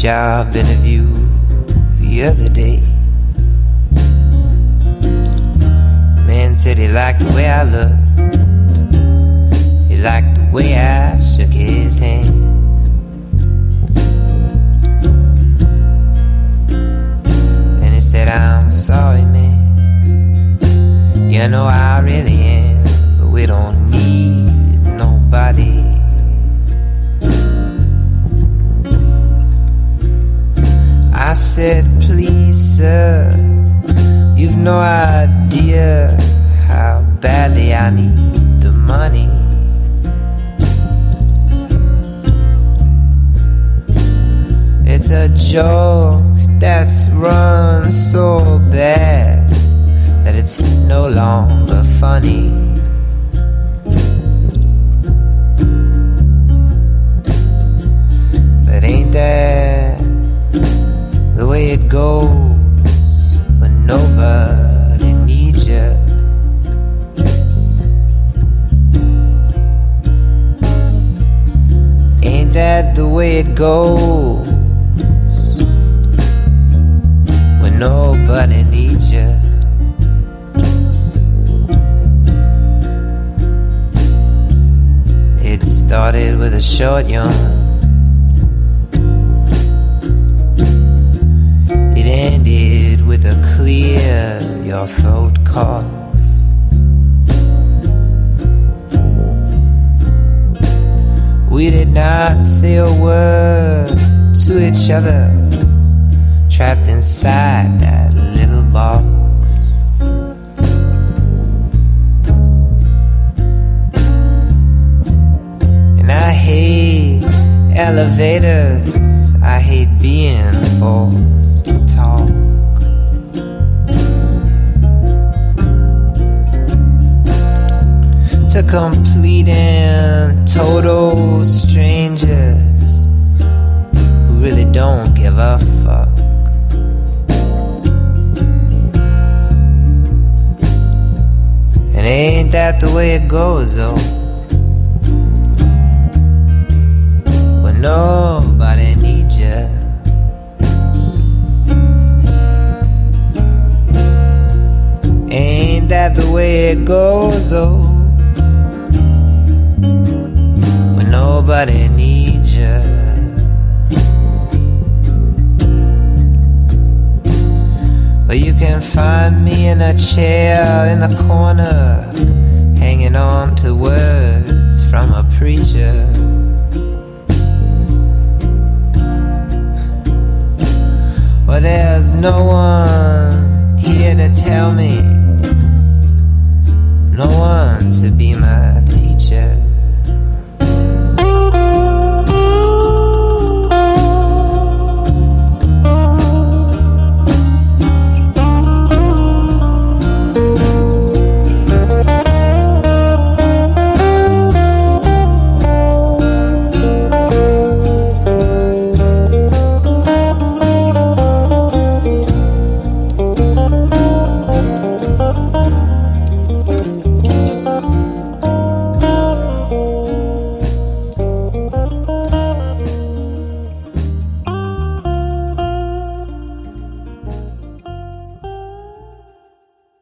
job interview the other day. Man said he liked the way I looked. He liked the way I shook his hand. And he said, I'm sorry, man. You know I really am, but we don't need nobody. I said, please, sir, you've no idea how badly I need the money. It's a joke that's run so bad that it's no longer funny. But ain't that the way it goes when nobody needs you? Ain't that the way it goes when nobody needs you? It started with a short yarn. It ended with a clear your throat cough. We did not say a word to each other, trapped inside that little box. And I hate elevators, I hate being forced to talk. To complete and total strangers who really don't give a fuck. And ain't that the way it goes, though? When nobody needs you. Ain't that the way it goes, though? When nobody needs you. Well, you can find me in a chair in the corner, hanging on to words from a preacher. Well, there's no one here to tell me, no one to be my teacher.